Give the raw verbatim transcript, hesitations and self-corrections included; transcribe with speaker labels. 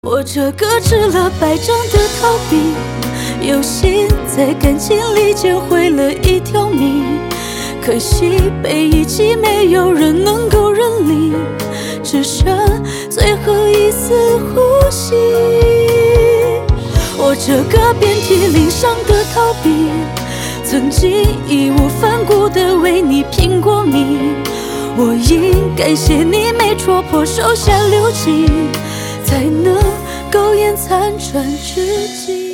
Speaker 1: 我这个吃了百张的逃避，有心在感情里捡回了一条命，可惜被遗弃，没有人能够认领，只剩最后一丝呼吸。我这个遍体鳞伤的逃避，曾经义无反顾地为你拼过命，我应感谢你没戳破手下留情，才能苟延残喘至今。